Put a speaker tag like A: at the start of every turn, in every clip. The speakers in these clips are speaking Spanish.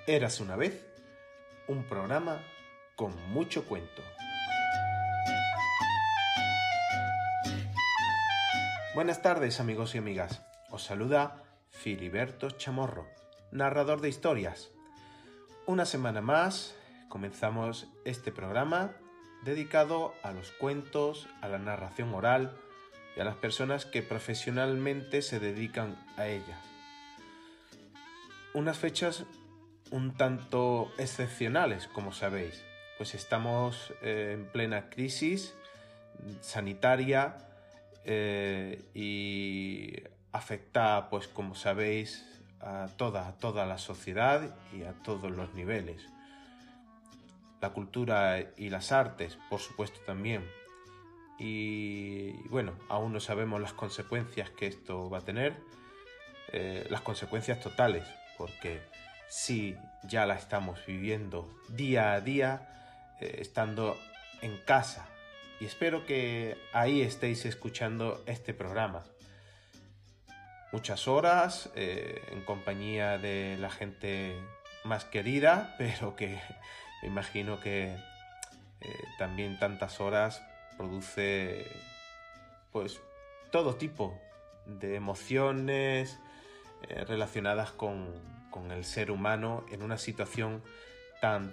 A: Érase una vez un programa con mucho cuento. Buenas tardes, amigos y amigas. Os saluda Filiberto Chamorro, narrador de historias. Una semana más comenzamos este programa dedicado a los cuentos, a la narración oral y a las personas que profesionalmente se dedican a ella. Unas fechas un tanto excepcionales, como sabéis, pues estamos en plena crisis sanitaria y afecta, pues como sabéis, a toda la sociedad y a todos los niveles. La cultura y las artes, por supuesto, también. Y bueno, aún no sabemos las consecuencias que esto va a tener, las consecuencias totales, porque sí, ya la estamos viviendo día a día, estando en casa. Y espero que ahí estéis escuchando este programa. Muchas horas en compañía de la gente más querida, pero que me imagino que también tantas horas produce pues todo tipo de emociones relacionadas con el ser humano en una situación tan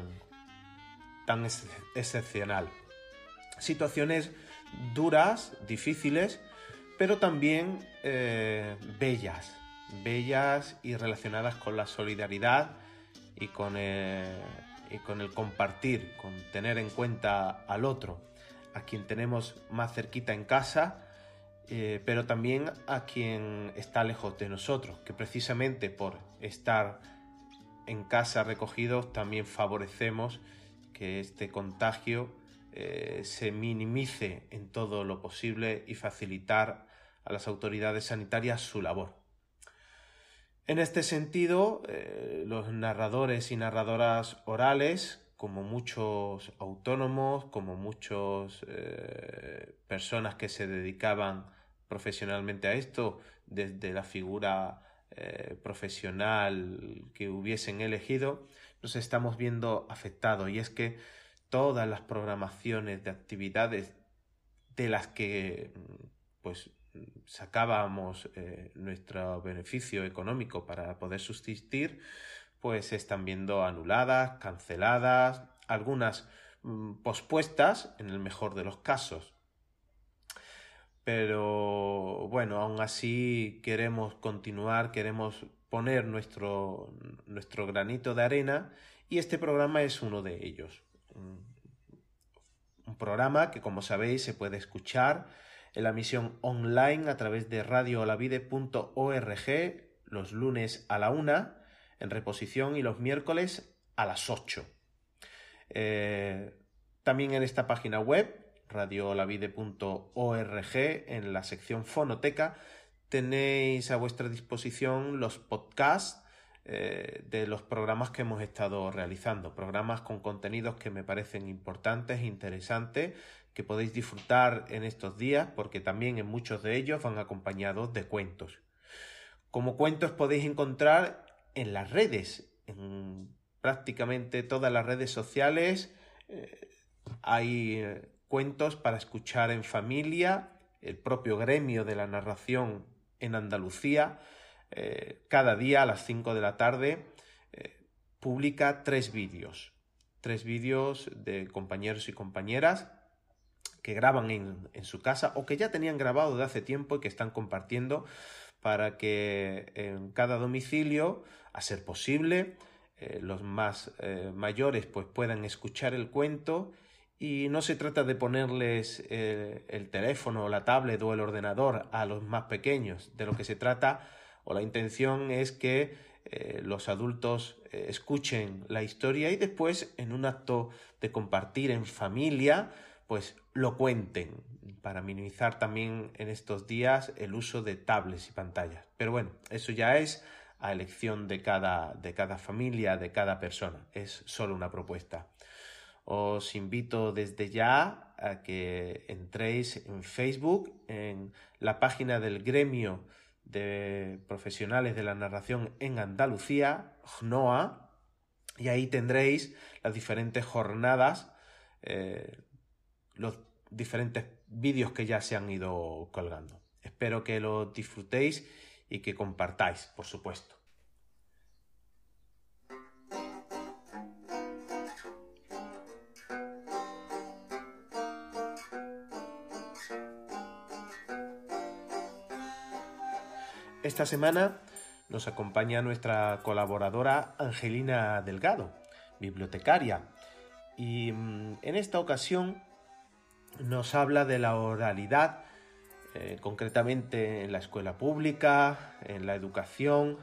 A: excepcional. Situaciones duras, difíciles, pero también bellas y relacionadas con la solidaridad y con el compartir, con tener en cuenta al otro, a quien tenemos más cerquita en casa, pero también a quien está lejos de nosotros, que precisamente por estar en casa recogidos también favorecemos que este contagio se minimice en todo lo posible y facilitar a las autoridades sanitarias su labor. En este sentido, los narradores y narradoras orales, como muchos autónomos, como muchas personas que se dedicaban profesionalmente a esto, desde la figura profesional que hubiesen elegido, nos estamos viendo afectados. Y es que todas las programaciones de actividades de las que pues sacábamos nuestro beneficio económico para poder subsistir, pues se están viendo anuladas, canceladas, algunas pospuestas en el mejor de los casos. Pero bueno, aún así queremos continuar, queremos poner nuestro granito de arena, y este programa es uno de ellos. Un programa que, como sabéis, se puede escuchar en la emisión online a través de radioolavide.org los lunes a la 1, en reposición, y los miércoles a las 8. También en esta página web, radioolavide.org, en la sección fonoteca, tenéis a vuestra disposición los podcasts de los programas que hemos estado realizando, programas con contenidos que me parecen importantes e interesantes, que podéis disfrutar en estos días, porque también en muchos de ellos van acompañados de cuentos. Como cuentos podéis encontrar en las redes, en prácticamente todas las redes sociales. Hay cuentos para escuchar en familia. El propio gremio de la narración en Andalucía, cada día a las 5 de la tarde, publica 3 vídeos de compañeros y compañeras que graban en su casa, o que ya tenían grabado de hace tiempo y que están compartiendo, para que en cada domicilio, a ser posible, los más mayores pues puedan escuchar el cuento. Y no se trata de ponerles el teléfono o la tablet o el ordenador a los más pequeños. De lo que se trata, o la intención, es que los adultos escuchen la historia y después, en un acto de compartir en familia, pues lo cuenten, para minimizar también en estos días el uso de tablets y pantallas. Pero bueno, eso ya es a elección de cada familia, de cada persona. Es solo una propuesta. Os invito desde ya a que entréis en Facebook, en la página del Gremio de Profesionales de la Narración en Andalucía, GNOA, y ahí tendréis las diferentes jornadas, los diferentes vídeos que ya se han ido colgando. Espero que lo disfrutéis y que compartáis, por supuesto. Esta semana nos acompaña nuestra colaboradora Angelina Delgado, bibliotecaria, y en esta ocasión nos habla de la oralidad, concretamente en la escuela pública, en la educación,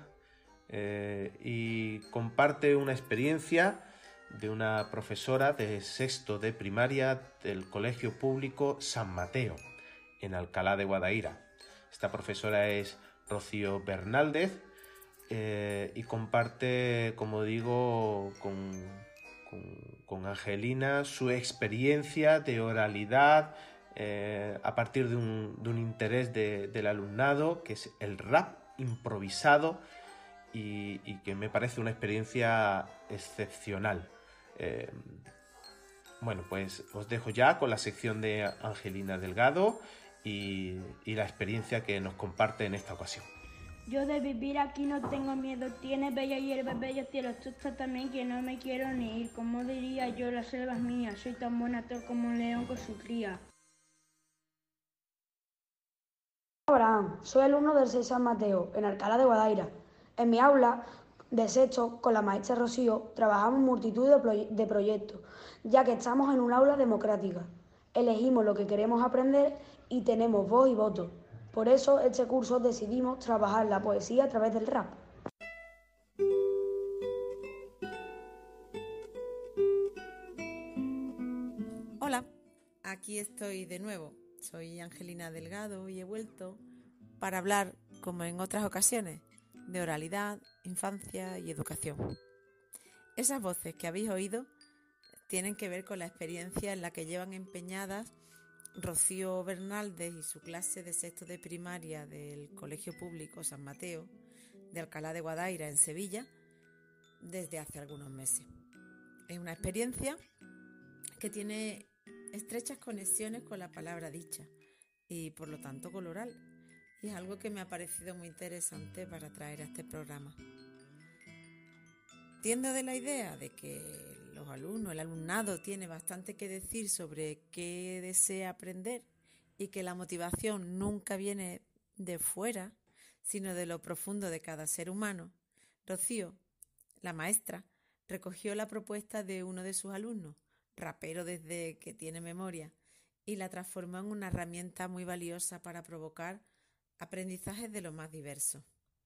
A: y comparte una experiencia de una profesora de sexto de primaria del Colegio Público San Mateo, en Alcalá de Guadaira. Esta profesora es Rocío Bernaldez, y comparte, como digo, con Angelina su experiencia de oralidad a partir de un interés del alumnado, que es el rap improvisado, y que me parece una experiencia excepcional. Bueno, pues os dejo ya con la sección de Angelina Delgado y la experiencia que nos comparte en esta ocasión.
B: Yo de vivir aquí no tengo miedo, tiene bella hierba, bellos cielos, tú estás también que no me quiero ni ir. Como diría yo, la selva es mía, soy tan buen actor como un león con su cría.
C: Abraham, soy alumno del 6 San Mateo, en Alcalá de Guadaira. En mi aula de sexto, con la maestra Rocío, trabajamos multitud de proyectos, ya que estamos en un aula democrática. Elegimos lo que queremos aprender y tenemos voz y voto. Por eso, este curso decidimos trabajar la poesía a través del rap.
D: Hola, aquí estoy de nuevo. Soy Angelina Delgado y he vuelto para hablar, como en otras ocasiones, de oralidad, infancia y educación. Esas voces que habéis oído tienen que ver con la experiencia en la que llevan empeñadas Rocío Bernaldez y su clase de sexto de primaria del Colegio Público San Mateo de Alcalá de Guadaira, en Sevilla, desde hace algunos meses. Es una experiencia que tiene estrechas conexiones con la palabra dicha y por lo tanto con lo oral, y es algo que me ha parecido muy interesante para traer a este programa. Partiendo de la idea de que los alumnos, el alumnado tiene bastante que decir sobre qué desea aprender y que la motivación nunca viene de fuera, sino de lo profundo de cada ser humano, Rocío, la maestra, recogió la propuesta de uno de sus alumnos, rapero desde que tiene memoria, y la transformó en una herramienta muy valiosa para provocar aprendizajes de lo más diversos.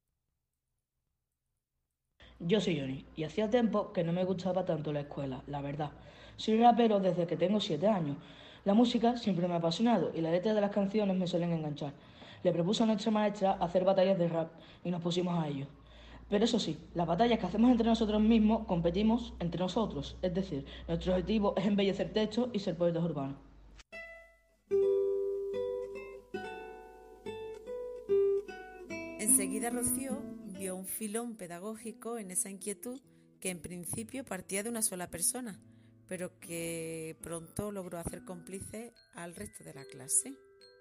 E: Yo soy Johnny y hacía tiempo que no me gustaba tanto la escuela, la verdad. Soy rapero desde que tengo 7 años. La música siempre me ha apasionado y las letras de las canciones me suelen enganchar. Le propuse a nuestra maestra hacer batallas de rap y nos pusimos a ello. Pero eso sí, las batallas que hacemos entre nosotros mismos competimos entre nosotros, es decir, nuestro objetivo es embellecer textos y ser poetas urbanos.
D: Enseguida Rocío vio un filón pedagógico en esa inquietud que en principio partía de una sola persona, pero que pronto logró hacer cómplice al resto de la clase.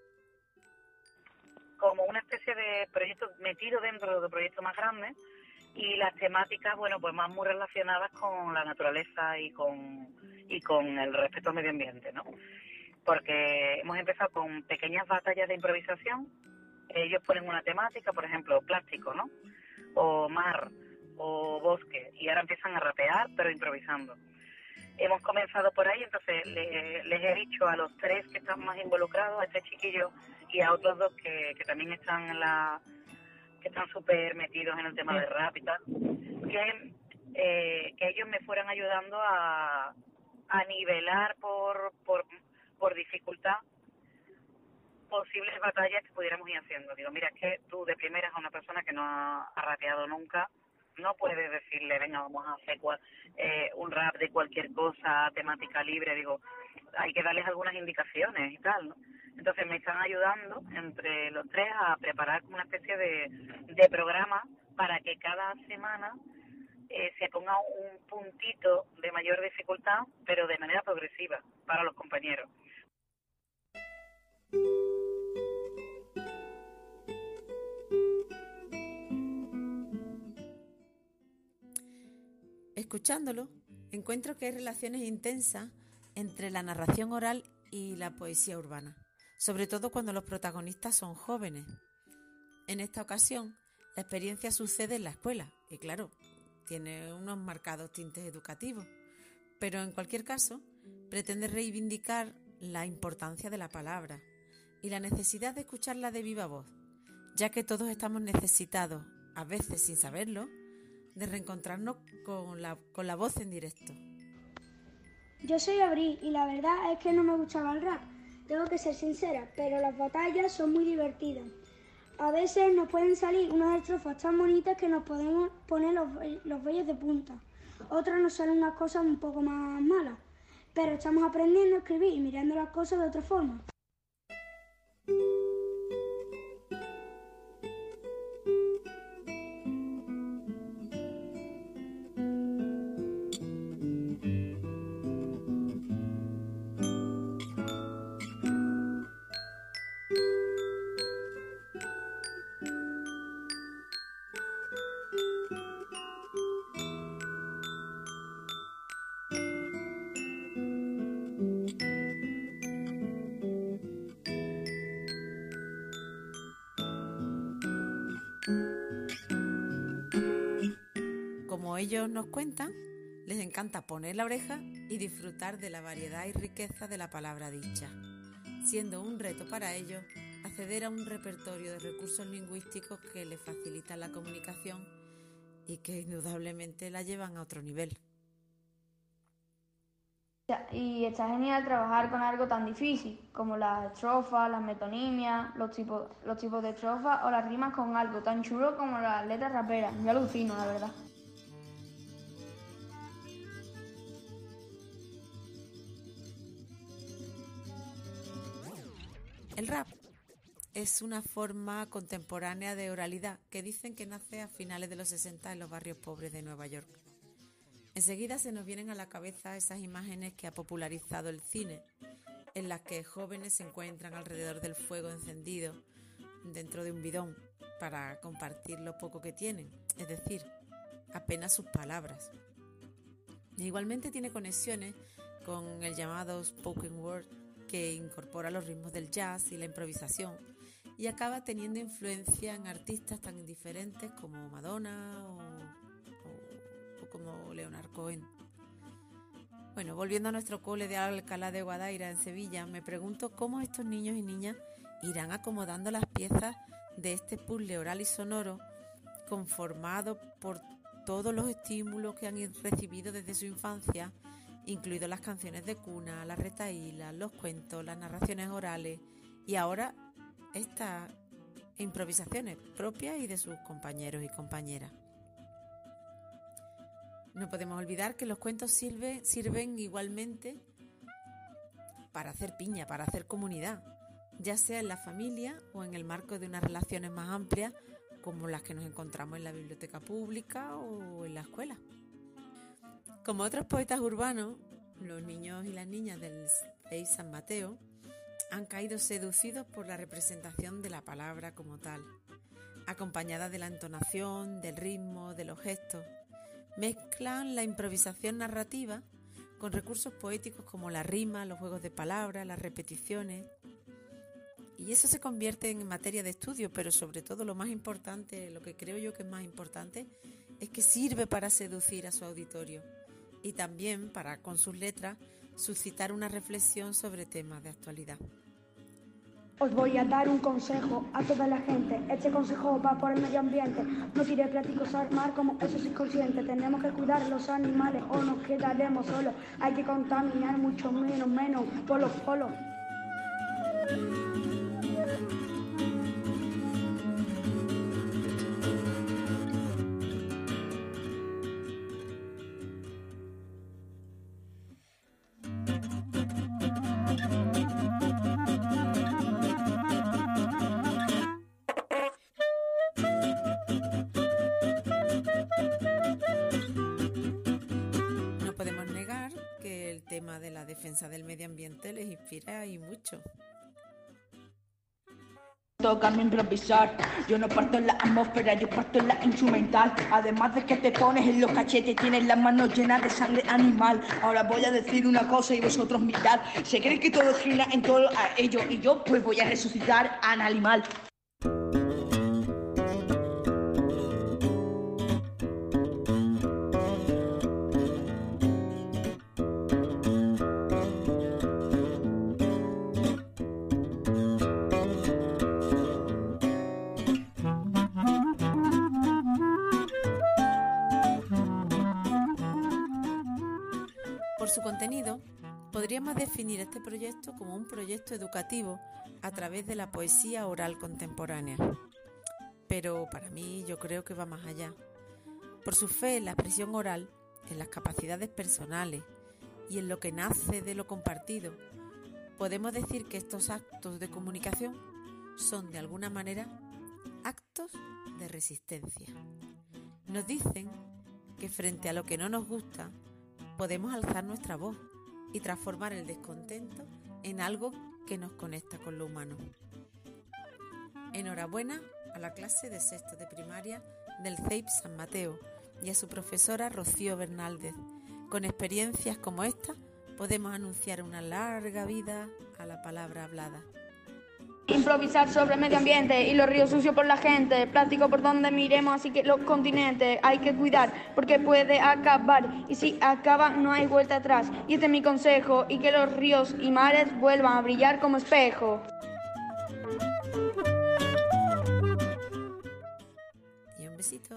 F: Como una especie de proyecto metido dentro de proyectos más grandes, y las temáticas, bueno, pues más muy relacionadas con la naturaleza y con el respeto al medio ambiente, ¿no? Porque hemos empezado con pequeñas batallas de improvisación. Ellos ponen una temática, por ejemplo, plástico, ¿no? O mar, o bosque, y ahora empiezan a rapear, pero improvisando. Hemos comenzado por ahí, entonces les he dicho a los 3 que están más involucrados, a este chiquillo y a otros 2 que también están que están súper metidos en el tema de rap y tal, que ellos me fueran ayudando a nivelar por dificultad posibles batallas que pudiéramos ir haciendo. Digo, mira, es que tú de primeras a una persona que no ha rapeado nunca, no puedes decirle, venga, vamos a hacer un rap de cualquier cosa, temática libre. Digo, hay que darles algunas indicaciones y tal, ¿no? Entonces me están ayudando entre los 3 a preparar una especie de programa para que cada semana se ponga un puntito de mayor dificultad, pero de manera progresiva para los compañeros.
D: Escuchándolo, encuentro que hay relaciones intensas entre la narración oral y la poesía urbana, sobre todo cuando los protagonistas son jóvenes. En esta ocasión, la experiencia sucede en la escuela y, claro, tiene unos marcados tintes educativos, pero en cualquier caso, pretende reivindicar la importancia de la palabra y la necesidad de escucharla de viva voz, ya que todos estamos necesitados, a veces sin saberlo, de reencontrarnos con la voz en directo.
B: Yo soy Abril y la verdad es que no me gustaba el rap, tengo que ser sincera, pero las batallas son muy divertidas. A veces nos pueden salir unas estrofas tan bonitas que nos podemos poner los vellos de punta. Otras nos salen unas cosas un poco más malas, pero estamos aprendiendo a escribir y mirando las cosas de otra forma.
D: Como ellos nos cuentan, les encanta poner la oreja y disfrutar de la variedad y riqueza de la palabra dicha, siendo un reto para ellos acceder a un repertorio de recursos lingüísticos que les facilitan la comunicación y que indudablemente la llevan a otro nivel.
G: Y está genial trabajar con algo tan difícil como las estrofas, las metonimias, los tipos de estrofas o las rimas con algo tan chulo como las letras raperas. Yo alucino, la verdad.
D: El rap es una forma contemporánea de oralidad que dicen que nace a finales de los 60 en los barrios pobres de Nueva York. Enseguida se nos vienen a la cabeza esas imágenes que ha popularizado el cine, en las que jóvenes se encuentran alrededor del fuego encendido dentro de un bidón para compartir lo poco que tienen, es decir, apenas sus palabras. Igualmente tiene conexiones con el llamado spoken word, que incorpora los ritmos del jazz y la improvisación y acaba teniendo influencia en artistas tan diferentes como Madonna o como Leonard Cohen. Bueno, volviendo a nuestro cole de Alcalá de Guadaira en Sevilla, me pregunto cómo estos niños y niñas irán acomodando las piezas de este puzzle oral y sonoro conformado por todos los estímulos que han recibido desde su infancia, incluidas las canciones de cuna, las retahílas, los cuentos, las narraciones orales y ahora estas improvisaciones propias y de sus compañeros y compañeras. No podemos olvidar que los cuentos sirven igualmente para hacer piña, para hacer comunidad, ya sea en la familia o en el marco de unas relaciones más amplias como las que nos encontramos en la biblioteca pública o en la escuela. Como otros poetas urbanos, los niños y las niñas del CEI San Mateo han caído seducidos por la representación de la palabra como tal, acompañada de la entonación, del ritmo, de los gestos. Mezclan la improvisación narrativa con recursos poéticos como la rima, los juegos de palabras, las repeticiones. Y eso se convierte en materia de estudio, pero sobre todo lo más importante, lo que creo yo que es más importante, es que sirve para seducir a su auditorio y también para, con sus letras, suscitar una reflexión sobre temas de actualidad.
B: Os voy a dar un consejo a toda la gente. Este consejo va por el medio ambiente. No tires plásticos al mar, como eso soy consciente. Tenemos que cuidar los animales o nos quedaremos solos. Hay que contaminar mucho menos por los polos.
D: defensa del medio ambiente les inspira y mucho.
E: Tocarme improvisar, yo no parto en la atmósfera, yo parto en la instrumental. Además de que te pones en los cachetes, tienes las manos llenas de sangre animal. Ahora voy a decir una cosa y vosotros mirad. Se cree que todo gira en todo a ello y yo pues voy a resucitar a un animal.
D: Por su contenido, podríamos definir este proyecto como un proyecto educativo a través de la poesía oral contemporánea. Pero para mí yo creo que va más allá. Por su fe en la expresión oral, en las capacidades personales y en lo que nace de lo compartido, podemos decir que estos actos de comunicación son de alguna manera actos de resistencia. Nos dicen que frente a lo que no nos gusta, podemos alzar nuestra voz y transformar el descontento en algo que nos conecta con lo humano. Enhorabuena a la clase de sexto de primaria del CEIP San Mateo y a su profesora Rocío Bernaldez. Con experiencias como esta podemos anunciar una larga vida a la palabra hablada.
G: Improvisar sobre el medio ambiente y los ríos sucios por la gente, plástico por donde miremos, así que los continentes hay que cuidar porque puede acabar y si acaba no hay vuelta atrás. Y este es mi consejo, y que los ríos y mares vuelvan a brillar como espejo.
D: Y un besito.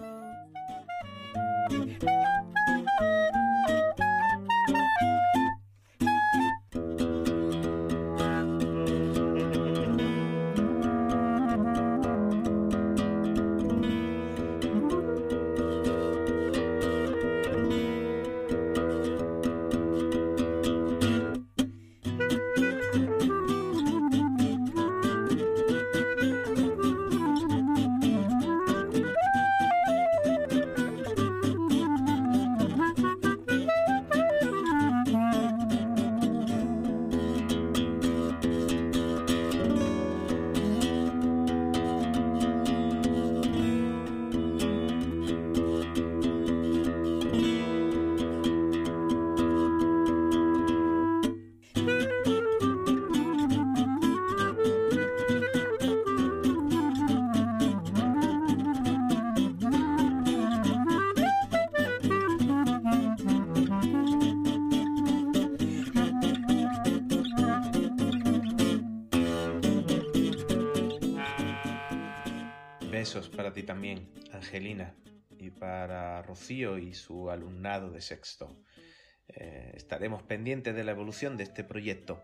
A: Besos para ti también, Angelina, y para Rocío y su alumnado de sexto. Estaremos pendientes de la evolución de este proyecto.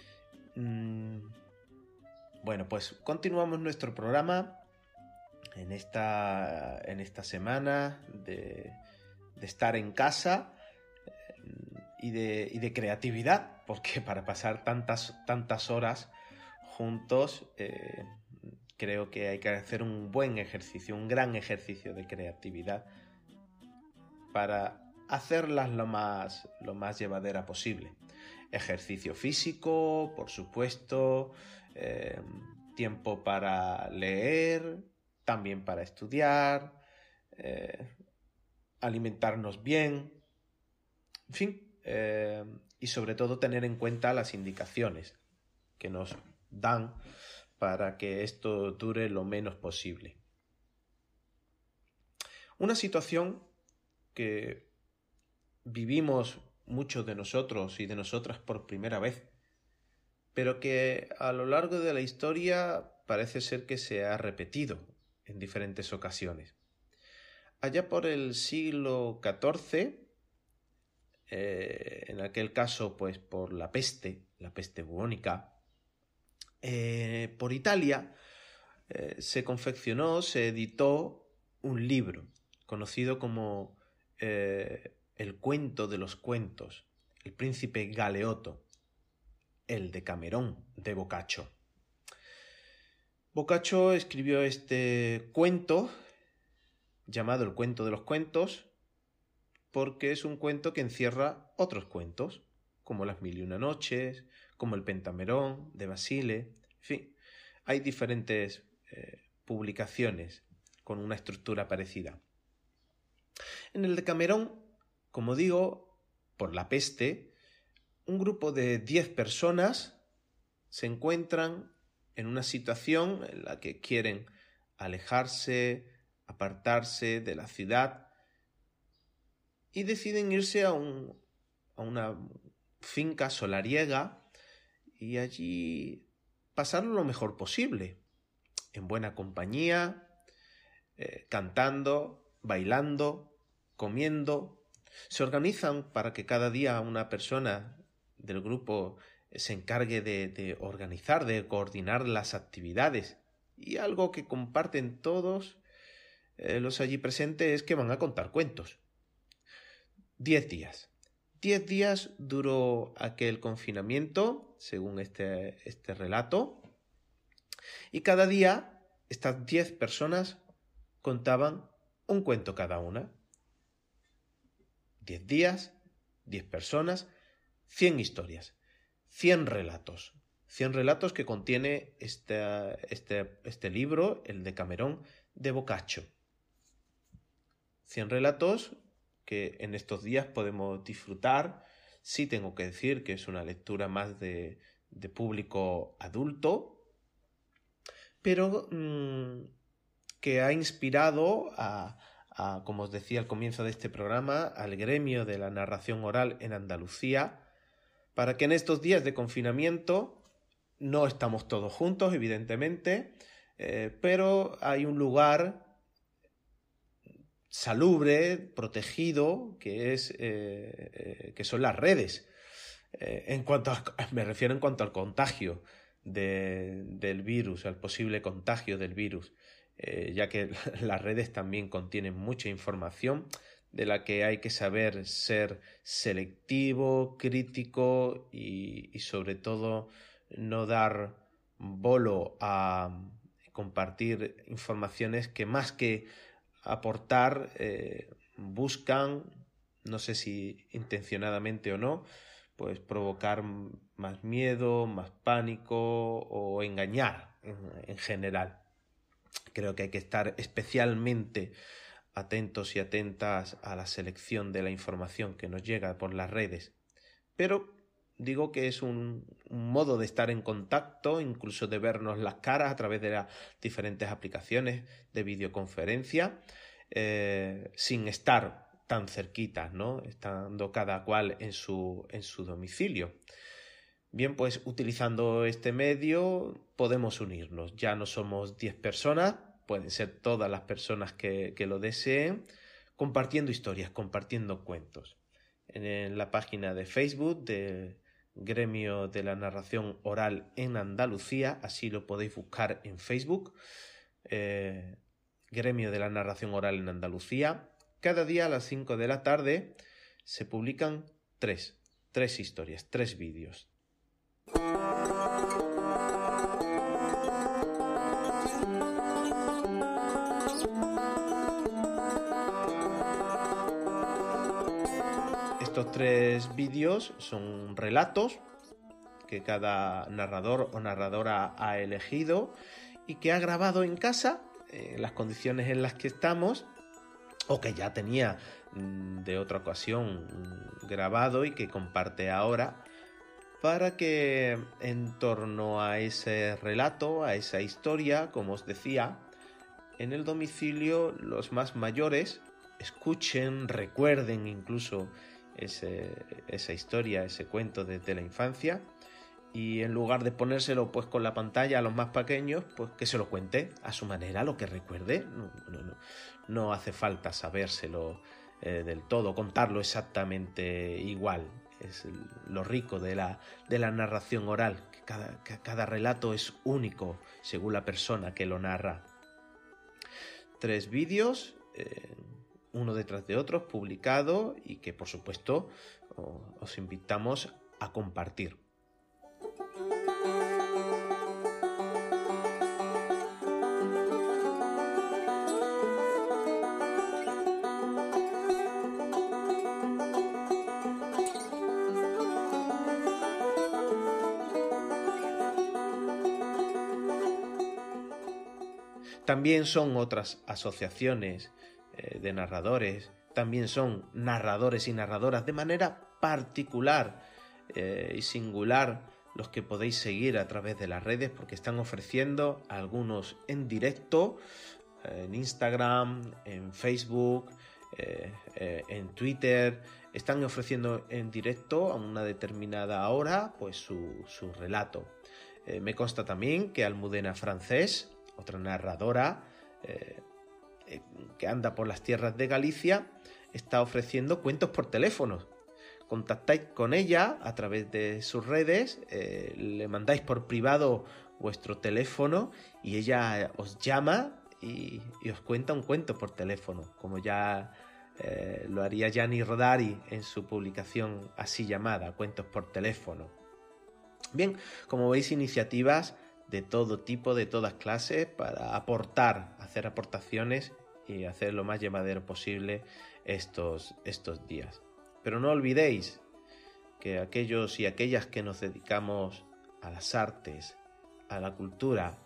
A: Bueno, pues continuamos nuestro programa en esta semana de estar en casa y de creatividad, porque para pasar tantas horas juntos creo que hay que hacer un buen ejercicio, un gran ejercicio de creatividad para hacerlas lo más llevadera posible. Ejercicio físico, por supuesto, tiempo para leer, también para estudiar, alimentarnos bien, en fin, y sobre todo tener en cuenta las indicaciones que nos dan para que esto dure lo menos posible. Una situación que vivimos muchos de nosotros y de nosotras por primera vez, pero que a lo largo de la historia parece ser que se ha repetido en diferentes ocasiones. Allá por el siglo XIV, en aquel caso pues por la peste bubónica, por Italia se confeccionó, se editó un libro conocido como El cuento de los cuentos, El príncipe Galeotto, el Decamerón de Boccaccio. Boccaccio escribió este cuento llamado El cuento de los cuentos porque es un cuento que encierra otros cuentos, como Las Mil y una Noches, como El Pentamerón, de Basile, en fin, hay diferentes publicaciones con una estructura parecida. En el Decamerón, como digo, por la peste, un grupo de 10 personas se encuentran en una situación en la que quieren alejarse, apartarse de la ciudad y deciden irse a una finca solariega y allí pasarlo lo mejor posible, en buena compañía, cantando, bailando, comiendo. Se organizan para que cada día una persona del grupo se encargue de organizar, de coordinar las actividades. Y algo que comparten todos los allí presentes es que van a contar cuentos. 10 días. 10 días duró aquel confinamiento, según este relato, y cada día estas 10 personas contaban un cuento cada una. 10 días, 10 personas, 100 historias, 100 relatos. 100 relatos que contiene este libro, el Decamerón de Boccaccio. 100 relatos que en estos días podemos disfrutar. Sí tengo que decir que es una lectura más de público adulto, pero que ha inspirado como os decía al comienzo de este programa, al gremio de la narración oral en Andalucía, para que en estos días de confinamiento no estamos todos juntos, evidentemente, pero hay un lugar salubre, protegido, que son las redes. Me refiero en cuanto al contagio del virus, al posible contagio del virus, ya que las redes también contienen mucha información de la que hay que saber ser selectivo, crítico y sobre todo no dar bolo a compartir informaciones que más que aportar buscan, no sé si intencionadamente o no, pues provocar más miedo, más pánico o engañar en general. Creo que hay que estar especialmente atentos y atentas a la selección de la información que nos llega por las redes. Pero digo que es un modo de estar en contacto, incluso de vernos las caras a través de las diferentes aplicaciones de videoconferencia, sin estar tan cerquitas, ¿no? Estando cada cual en su domicilio. Bien, pues utilizando este medio podemos unirnos. Ya no somos 10 personas, pueden ser todas las personas que lo deseen, compartiendo historias, compartiendo cuentos. En la página de Facebook del Gremio de la Narración Oral en Andalucía, así lo podéis buscar en Facebook, Gremio de la Narración Oral en Andalucía. Cada día a las 5 de la tarde se publican tres historias, 3 vídeos. Estos 3 vídeos son relatos que cada narrador o narradora ha elegido y que ha grabado en casa, en las condiciones en las que estamos, o que ya tenía de otra ocasión grabado y que comparte ahora, para que en torno a ese relato, a esa historia, como os decía, en el domicilio los más mayores escuchen, recuerden incluso esa historia, ese cuento desde la infancia, y en lugar de ponérselo pues con la pantalla a los más pequeños, pues que se lo cuente a su manera, lo que recuerde. No hace falta sabérselo del todo, contarlo exactamente igual. Es lo rico de la narración oral, que cada relato es único según la persona que lo narra. 3 vídeos, uno detrás de otro, publicado, y que por supuesto os invitamos a compartir. También son otras asociaciones de narradores, también son narradores y narradoras de manera particular y singular los que podéis seguir a través de las redes, porque están ofreciendo algunos en directo en Instagram, en Facebook, en Twitter. Están ofreciendo en directo a una determinada hora pues su relato. Me consta también que Almudena Francés, otra narradora que anda por las tierras de Galicia, está ofreciendo cuentos por teléfono. Contactáis con ella a través de sus redes, le mandáis por privado vuestro teléfono y ella os llama y os cuenta un cuento por teléfono, como ya lo haría Gianni Rodari en su publicación así llamada, Cuentos por teléfono. Bien, como veis, iniciativas de todo tipo, de todas clases, para aportar, hacer aportaciones y hacer lo más llevadero posible estos días. Pero no olvidéis que aquellos y aquellas que nos dedicamos a las artes, a la cultura,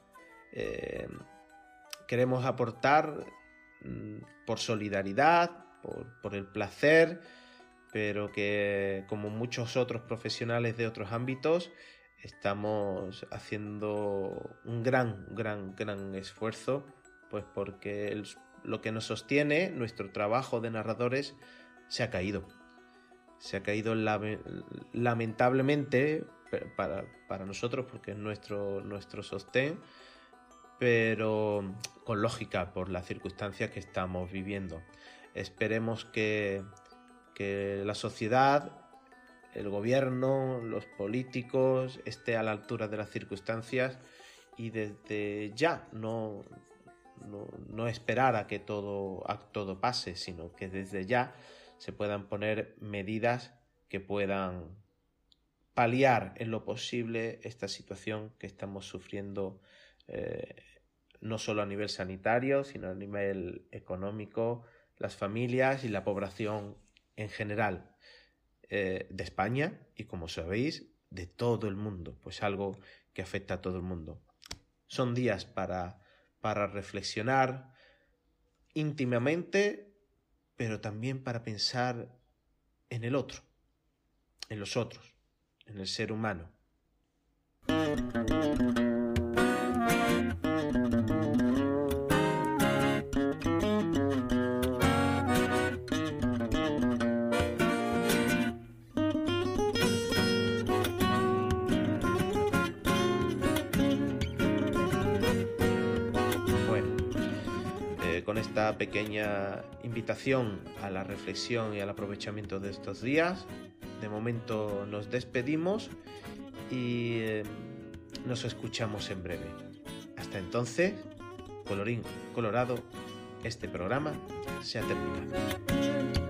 A: queremos aportar por solidaridad, por el placer, pero que, como muchos otros profesionales de otros ámbitos, estamos haciendo un gran esfuerzo, pues porque lo que nos sostiene, nuestro trabajo de narradores, se ha caído. Se ha caído lamentablemente para nosotros, porque es nuestro sostén, pero con lógica por las circunstancias que estamos viviendo. Esperemos que la sociedad, el gobierno, los políticos esté a la altura de las circunstancias y desde ya no esperar a que todo pase, sino que desde ya se puedan poner medidas que puedan paliar en lo posible esta situación que estamos sufriendo, no solo a nivel sanitario, sino a nivel económico, las familias y la población en general de España y, como sabéis, de todo el mundo, pues algo que afecta a todo el mundo. Son días para reflexionar íntimamente, pero también para pensar en el otro, en los otros, en el ser humano. Con esta pequeña invitación a la reflexión y al aprovechamiento de estos días, de momento nos despedimos y nos escuchamos en breve. Hasta entonces, colorín colorado, este programa se ha terminado.